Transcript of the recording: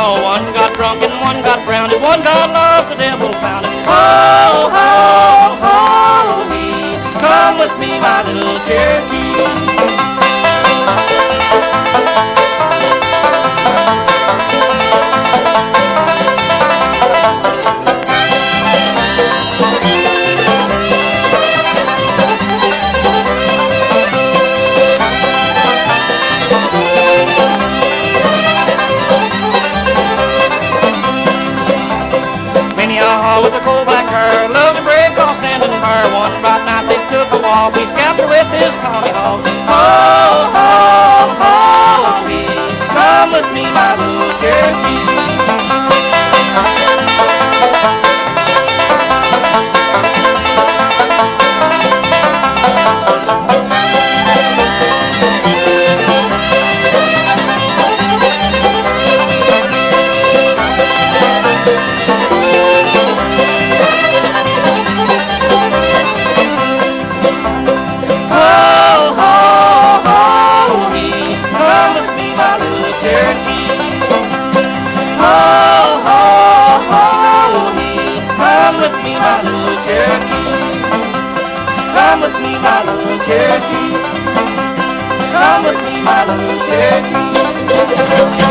Oh, one got drunk and one got drowned, and one got lost, the devil found it. Ho, ho, ho, me, come with me, my little Cherokee. With a coal black hair, loved to break off standing fire. One bright night they took a walk, he scalped her with his Tommy Hawk. Ho, ho, ho, me, come with me, my little Cherokee. Come with me, my little Cherokee. Come with me, my little Cherokee.